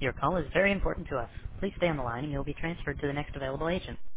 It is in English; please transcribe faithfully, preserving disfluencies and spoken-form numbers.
Your call is very important to us. Please stay on the line and you'll be transferred to the next available agent.